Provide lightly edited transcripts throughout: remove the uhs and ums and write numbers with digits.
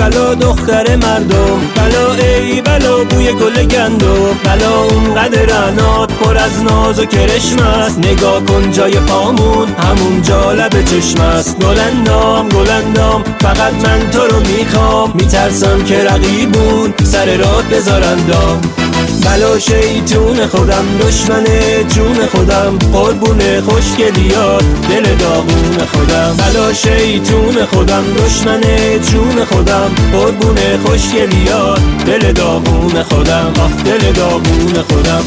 بلا دختر مردم، بلا ای بلا بوی گل گندم، بلا اونقدر عناد پر از ناز و کرشم است. نگاه کن جای پامون همون جا لب چشم است. گلندام گلندام فقط من تو رو میخوام، میترسم که رقیبون سر راه بذارندام. بلا شیطون خودم دشمن جون خودم، قربون خوشگلیات دل داغون خودم. بلا شیطون خودم دشمن جون خودم، قربون خوشگلیات دل داغون خودم. آخ دل داغون خودم.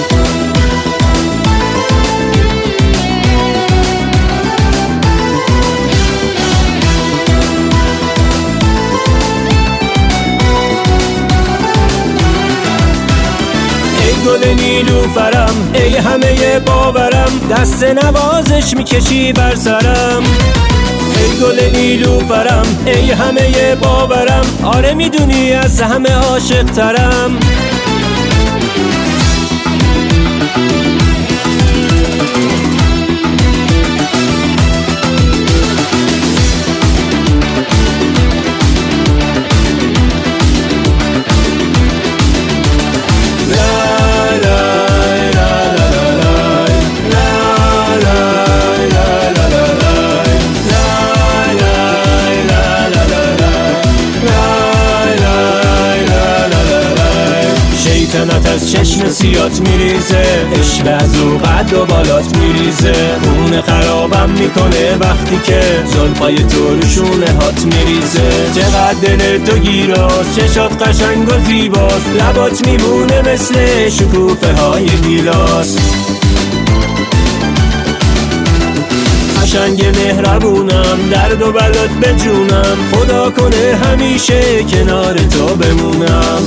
گل نیلوفرم ای همه باورم، دست نوازش میکشی بر سرم. ای گل نیلوفرم ای همه باورم، آره میدونی از همه عاشق ترم. شیطنت از چشم سیات میریزه، عشق از او قد و بالات میریزه. خون خرابم میکنه وقتی که زلفای تو رو شونه هات میریزه. چقدر دل تو گیراست، چشات قشنگ و زیباست، لبات میمونه مثل شکوفه های گیلاس. قشنگ مهربونم درد و بلات به جونم، خدا کنه همیشه کنار تو بمونم.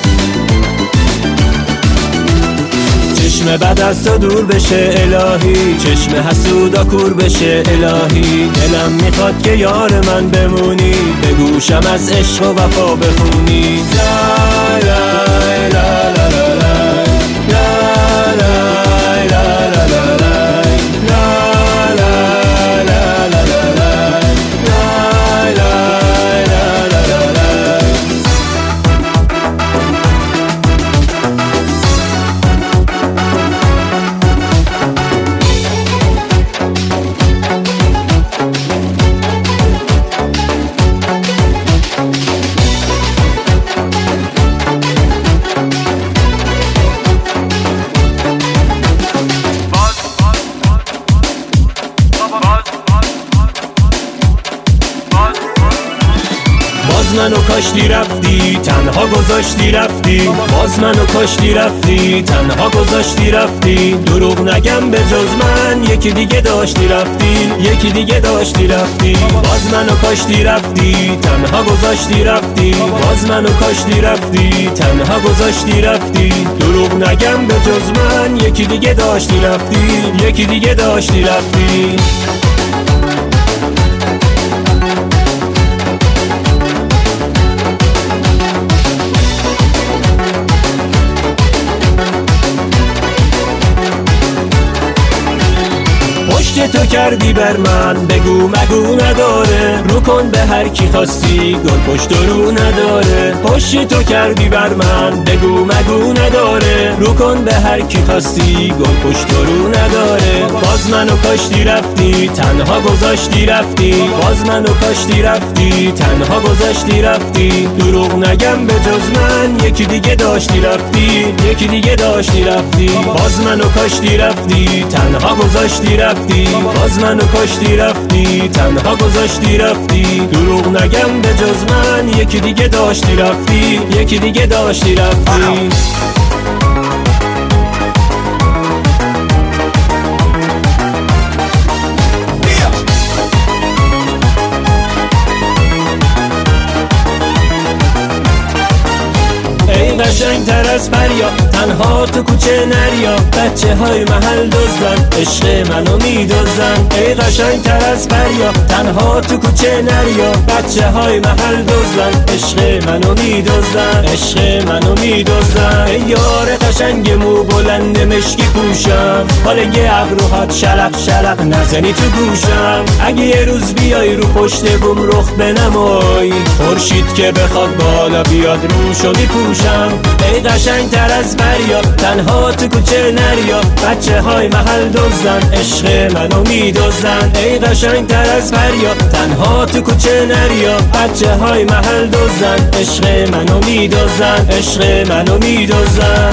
چشم بد از تو دور بشه الهی، چشم حسودا کور بشه الهی. دلم میخواد که یار من بمونی، به گوشم از عشق و وفا بخونی. لا لا لا لا لا منو کاشتی رفتی تنها گذاشتی رفتی، باز منو کاشتی رفتی تنها گذاشتی رفتی. دروغ نگم به جز من یکی دیگه داشتی رفتی، یکی دیگه داشتی رفتی. باز منو کاشتی رفتی تنها گذاشتی رفتی، باز منو کاشتی رفتی تنها گذاشتی رفتی. دروغ نگم به جز من یکی دیگه داشتی رفتی، یکی دیگه داشتی رفتی. تو کردی بر من بگو مگو نداره، رو کن به هر کی خواستی گل پشت رو نداره. پشت تو کردی بر من بگو مگو نداره، رو کن به هر کی خواستی گل پشت رو نداره. باز منو کاشتی رفتی تنها گذاشتی رفتی، باز منو کاشتی رفتی تنها گذاشتی رفتی. دروغ نگم به جز من یکی دیگه داشتی رفتی، یکی دیگه داشتی رفتی. باز منو کاشتی رفتی تنها گذاشتی رفتی، باز منو کاشتی رفتی تنها گذاشتی رفتی. دروغ نگم به جز من یکی دیگه داشتی رفتی، یکی دیگه داشتی رفتی. قشنگ تر از پریا، تنها تو کوچه نریا. بچه های محل دزدن، عشق منو میدزدن. ای قشنگ تر از پریا، تنها تو کوچه نریا. بچه های محل دزدن، عشق منو میدزدن، عشق منو میدزدن. ای یار قشنگ مو بلند مشکی پوشم، حالا یه ابروهات شلق شلق نزنی تو گوشم. اگه یه روز بیای رو پشت بوم رخ بنمایی، خورشید که بخواد بالا بیاد روشو میپوشم. ای قشنگ تر از پریا، تنها تو کوچه نریا. بچه های محل دزدن، عشق منو میدزدن. ای قشنگ تر از پریا، تنها تو کوچه نریا. بچه های محل دزدن، عشق منو میدزدن، عشق منو میدزدن.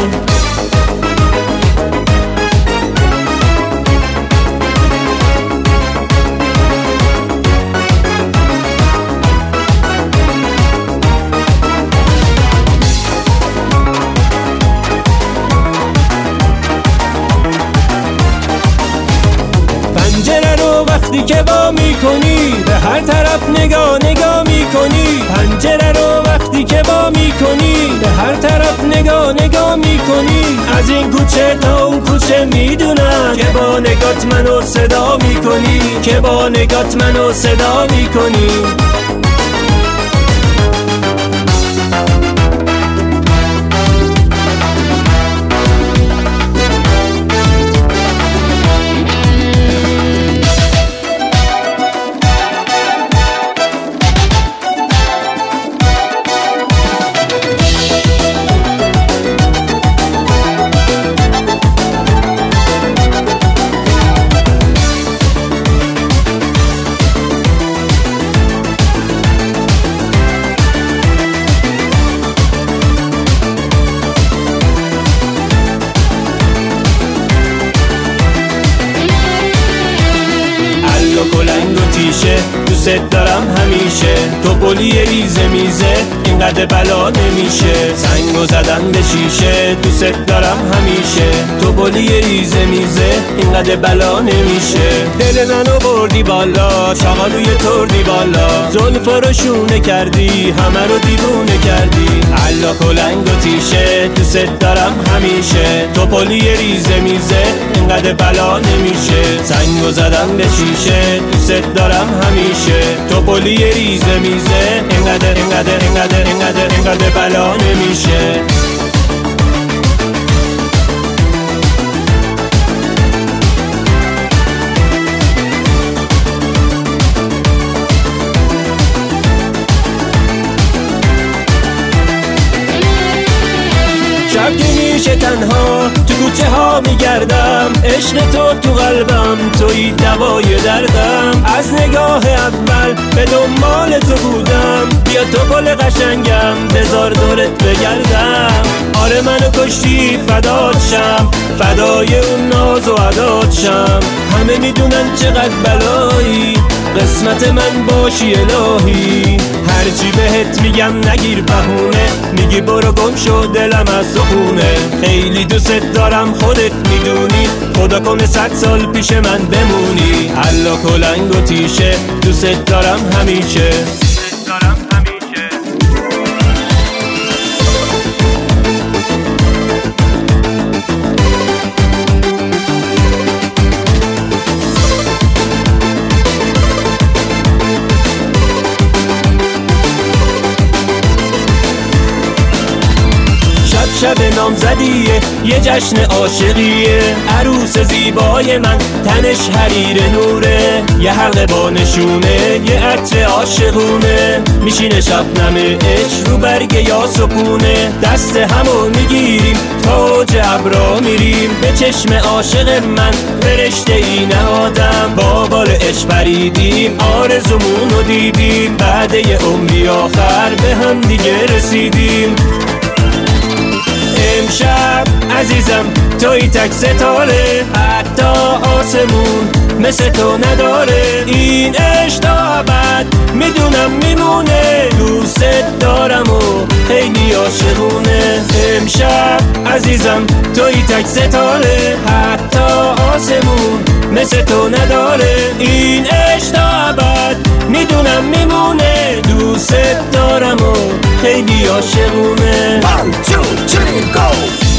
پنجره رو وقتی که وا میکنی، به هر طرف نگاه میکنی. پنجره رو وقتی که وا میکنی، به هر طرف نگاه میکنی. از این کوچه تا اون کوچه میدونم که با نگات منو صدا میکنی، که با نگات منو صدا میکنی. کلنگ و تیشه دوست دارم همیشه. تو پلی ریزه میزه اینقدر بلا نمیشه. سنگو زدن به شیشه دوست دارم همیشه. تو پلی ریزه میزه اینقدر بلا نمیشه. دل منو بردی بالا، شغالوی تردی بالا. زلفا رو شونه کردی، همه رو دیوونه کردی. علا کلنگ و تیشه دوست دارم همیشه. تو پلی ریزه میزه اینقدر بلا نمیشه. سنگو زدن به شیشه دوست دارم همیشه. تو پلی ریزه میزه اینقدر بلا نمیشه. شب که میشه تنها تو کوچه ها میگردم. عشق تو قلبم، توی دوای دردم. از نگاه اول به دنبال تو بودم. بیا تو پل قشنگم، بذار دورت بگردم. آره منو کشتی فدات شم، فدای اون ناز و عدات شم. همه میدونن چقدر بلایی، قسمت من باشی الهی. هرچی بهت میگم نگیر بهونه، میگی برو گم شو دلم از تو خونه. خیلی دوست دارم خودت میدونی، خدا کنه 100 سال پیش من بمونی. علا کلنگ و تیشه دوست دارم همیشه. شب نامزدیه، یه جشن عاشقیه. عروس زیبای من تنش حریر نوره. یه حلقه با نشونه، یه عطر عاشقونه. میشینه شبنم عشق رو برگ یا سکونه. دست همو میگیریم تا اوج ابرا میریم. به چشم عاشق من فرشته ای نهادم. با بال عشق پریدیم، آرزومونو دیدیم. بعد یه عمری آخر به هم دیگه رسیدیم. امشب عزیزم توی تک ستاره، حتی آسمون مثل تو نداره. این عشق تا ابد میدونم میمونه. دوست دارم و خیلی عاشقونه. امشب عزیزم توی تک ستاره، حتی آسمون مثل تو نداره. این عشق تا ابد میدونم میمونه. دوست دارم و خیلی عاشقونه. 1 2 3 and go.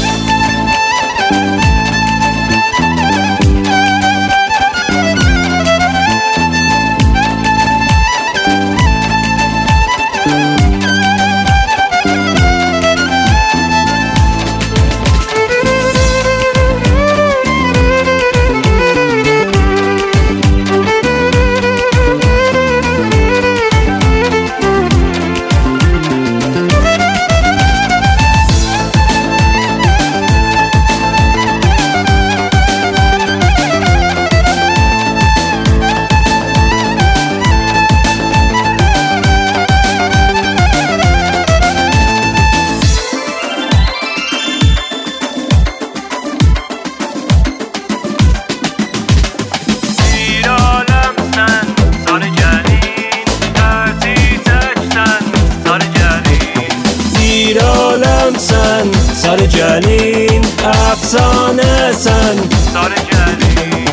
Sen sarı gelin, efsane sen sarı gelin.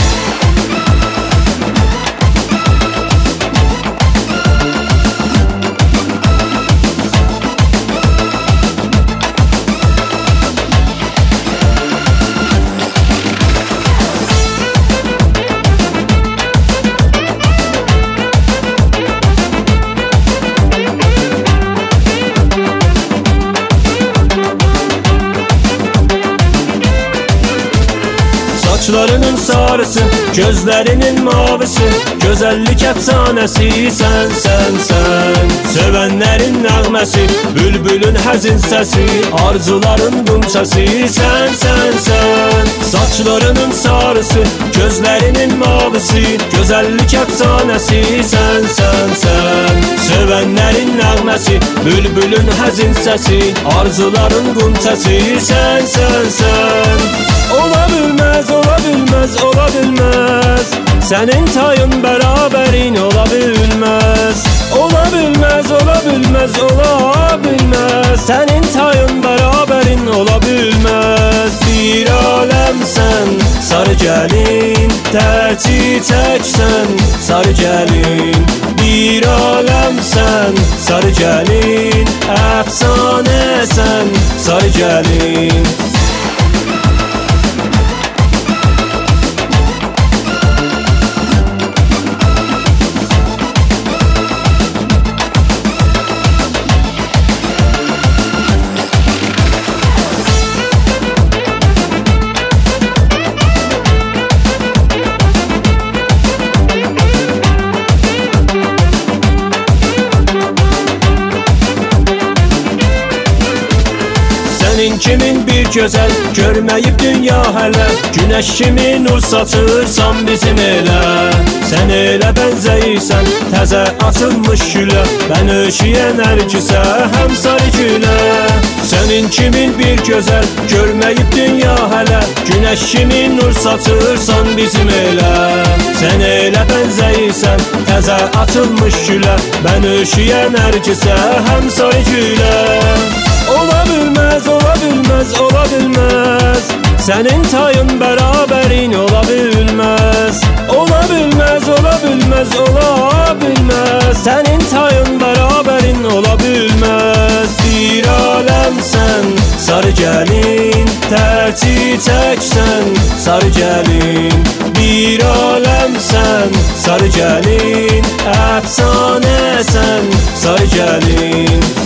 Saçlarının sarısı, gözlerinin mavisi, güzellik efsanesi sen, sen, sen. Sevenlerin nəğməsi, bülbülün həzin səsi, arzuların qum səsi sen, sen, sen. Saçlarının sarısı, gözlerinin mavisi, güzellik efsanesi sen, sen, sen. Sevenlerin nəğməsi, bülbülün həzin səsi, arzuların qum səsi sen, sen, sen. Ola bilmez, ola bilmez, ola bilmez. Senin tayın beraberin ola bilmez. Ola bilmez, ola bilmez, ola bilmez. Senin tayın beraberin ola bilmez. Bir alem sen, sarı gelin, tercih sen, sarı gelin. Bir alem sen, sarı gelin, efsane sen, sarı gelin. Senin kimin bir güzel, görməyib dünya hələ. Güneş kimi nur saçırsan bizim elə. Sen elə bənzəyirsən təzə açılmış gülə. Ben öşüyən ərkisə həm sarı gülə. Senin kimin bir güzel, görməyib dünya hələ. Güneş kimi nur saçırsan bizim elə. Sen elə bənzəyirsən təzə açılmış gülə. Ben öşüyən ərkisə həm sarı gülə. Ola bilmez, ola bilmez, ola bilmez. Senin tayın beraberin ola bilmez. Ola bilmez, ola bilmez, ola bilmez. Senin tayın beraberin ola bilmez. Bir alem sen, sarı gelin, tercih sen, sarı gelin. Bir alem sen, sarı gelin, efsane sen, sarı gelin.